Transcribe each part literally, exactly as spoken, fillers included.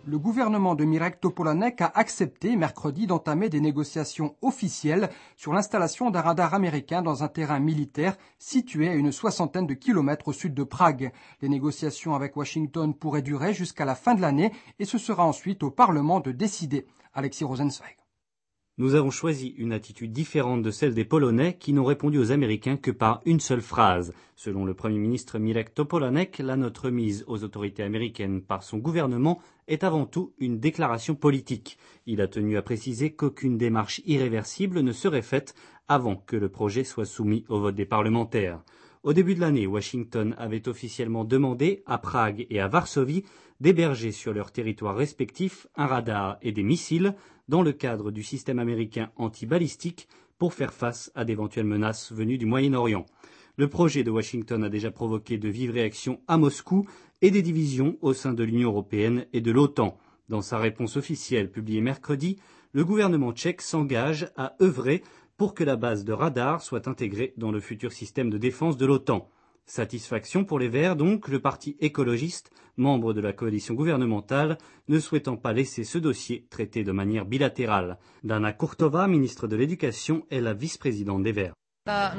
Le gouvernement de Mirek Topolánek a accepté mercredi d'entamer des négociations officielles sur l'installation d'un radar américain dans un terrain militaire situé à une soixantaine de kilomètres au sud de Prague. Les négociations avec Washington pourraient durer jusqu'à la fin de l'année et ce sera ensuite au Parlement de décider. Alexis Rosenzweig. Nous avons choisi une attitude différente de celle des Polonais qui n'ont répondu aux Américains que par une seule phrase. Selon le Premier ministre Mirek Topolánek, la note remise aux autorités américaines par son gouvernement est avant tout une déclaration politique. Il a tenu à préciser qu'aucune démarche irréversible ne serait faite avant que le projet soit soumis au vote des parlementaires. Au début de l'année, Washington avait officiellement demandé à Prague et à Varsovie d'héberger sur leurs territoires respectifs un radar et des missiles dans le cadre du système américain anti-balistique pour faire face à d'éventuelles menaces venues du Moyen-Orient. Le projet de Washington a déjà provoqué de vives réactions à Moscou et des divisions au sein de l'Union européenne et de l'OTAN. Dans sa réponse officielle publiée mercredi, le gouvernement tchèque s'engage à œuvrer pour que la base de radar soit intégrée dans le futur système de défense de l'OTAN. Satisfaction pour les Verts donc, le parti écologiste, membre de la coalition gouvernementale, ne souhaitant pas laisser ce dossier traité de manière bilatérale. Dana Kurtová, ministre de l'Éducation, est la vice-présidente des Verts. La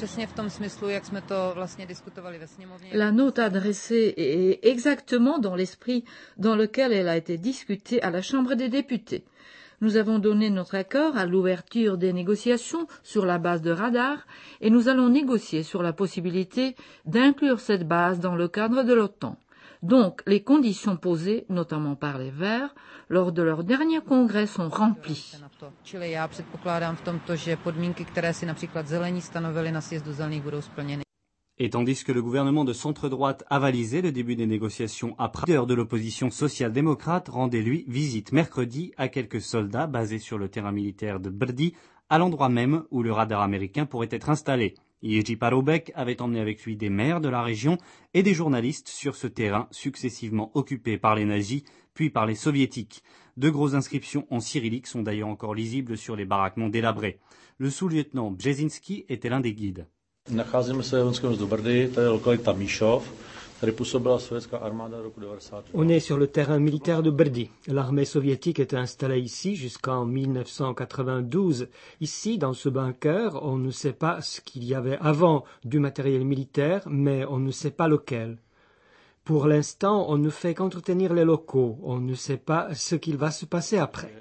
note adressée est exactement dans l'esprit dans lequel elle a été discutée à la Chambre des députés. Nous avons donné notre accord à l'ouverture des négociations sur la base de radar et nous allons négocier sur la possibilité d'inclure cette base dans le cadre de l'OTAN. Donc, les conditions posées, notamment par les Verts, lors de leur dernier congrès sont remplies. Et tandis que le gouvernement de centre-droite avalisait le début des négociations à Prague, le leader de l'opposition social-démocrate rendait lui visite mercredi à quelques soldats basés sur le terrain militaire de Brdy, à l'endroit même où le radar américain pourrait être installé. Jiří Paroubek avait emmené avec lui des maires de la région et des journalistes sur ce terrain successivement occupé par les nazis puis par les soviétiques. De grosses inscriptions en cyrillique sont d'ailleurs encore lisibles sur les baraquements délabrés. Le sous-lieutenant Březinský était l'un des guides. On est sur le terrain militaire de Brdy. L'armée soviétique était installée ici jusqu'en mille neuf cent quatre-vingt-douze. Ici, dans ce bunker, on ne sait pas ce qu'il y avait avant du matériel militaire, mais on ne sait pas lequel. Pour l'instant, on ne fait qu'entretenir les locaux. On ne sait pas ce qu'il va se passer après.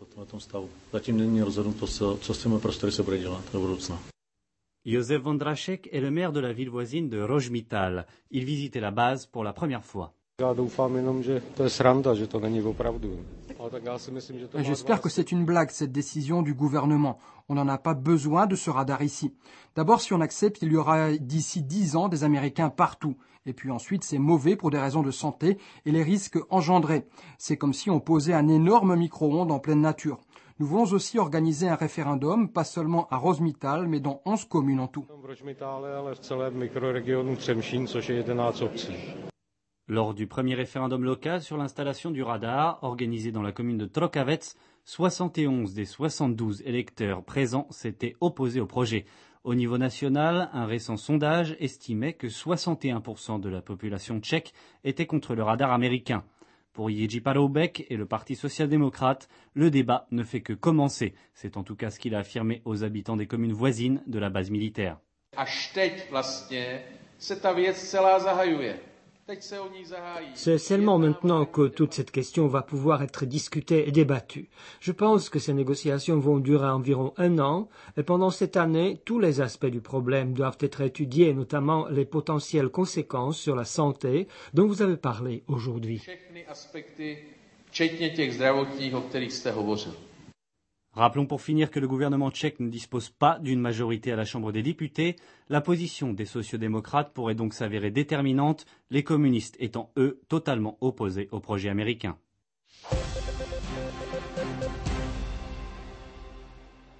Josef Vondrašek est le maire de la ville voisine de Rožmital. Il visitait la base pour la première fois. J'espère que c'est une blague, cette décision du gouvernement. On n'en a pas besoin de ce radar ici. D'abord, si on accepte, il y aura d'ici dix ans des Américains partout. Et puis ensuite, c'est mauvais pour des raisons de santé et les risques engendrés. C'est comme si on posait un énorme micro-ondes en pleine nature. Nous voulons aussi organiser un référendum, pas seulement à Rožmital, mais dans onze communes en tout. Lors du premier référendum local sur l'installation du radar, organisé dans la commune de Trokavec, soixante et onze des soixante-douze électeurs présents s'étaient opposés au projet. Au niveau national, un récent sondage estimait que soixante et un pour cent de la population tchèque était contre le radar américain. Pour Jiří Paroubek et le Parti social-démocrate, le débat ne fait que commencer. C'est en tout cas ce qu'il a affirmé aux habitants des communes voisines de la base militaire. C'est seulement maintenant que toute cette question va pouvoir être discutée et débattue. Je pense que ces négociations vont durer environ un an et pendant cette année, tous les aspects du problème doivent être étudiés, notamment les potentielles conséquences sur la santé dont vous avez parlé aujourd'hui. Rappelons pour finir que le gouvernement tchèque ne dispose pas d'une majorité à la Chambre des députés. La position des sociodémocrates pourrait donc s'avérer déterminante, les communistes étant, eux, totalement opposés au projet américain.